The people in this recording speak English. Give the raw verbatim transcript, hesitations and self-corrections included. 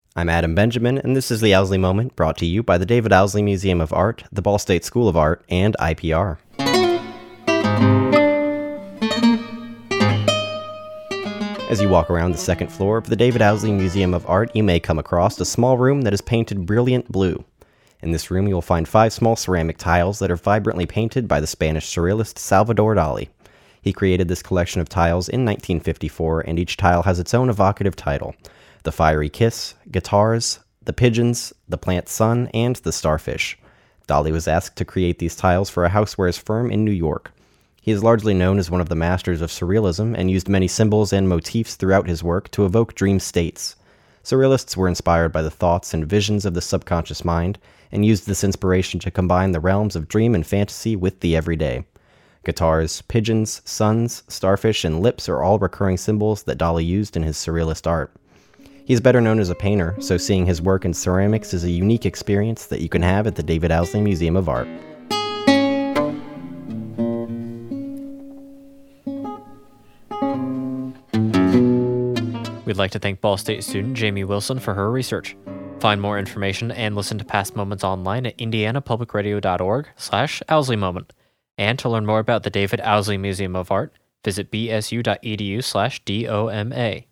I'm Adam Benjamin, and this is the Owsley Moment, brought to you by the David Owsley Museum of Art, the Ball State School of Art, and I P R. As you walk around the second floor of the David Owsley Museum of Art, you may come across a small room that is painted brilliant blue. In this room, you will find five small ceramic tiles that are vibrantly painted by the Spanish surrealist Salvador Dali. He created this collection of tiles in nineteen fifty-four, and each tile has its own evocative title: The Fiery Kiss, Guitars, The Pigeons, The Plant Sun, and The Starfish. Dali was asked to create these tiles for a housewares firm in New York. He is largely known as one of the masters of surrealism and used many symbols and motifs throughout his work to evoke dream states. Surrealists were inspired by the thoughts and visions of the subconscious mind and used this inspiration to combine the realms of dream and fantasy with the everyday. Guitars, pigeons, suns, starfish, and lips are all recurring symbols that Dali used in his surrealist art. He is better known as a painter, so seeing his work in ceramics is a unique experience that you can have at the David Owsley Museum of Art. We'd like to thank Ball State student Jamie Wilson for her research. Find more information and listen to past moments online at indianapublicradio.org slash Owsley Moment. And to learn more about the David Owsley Museum of Art, visit bsu.edu slash DOMA.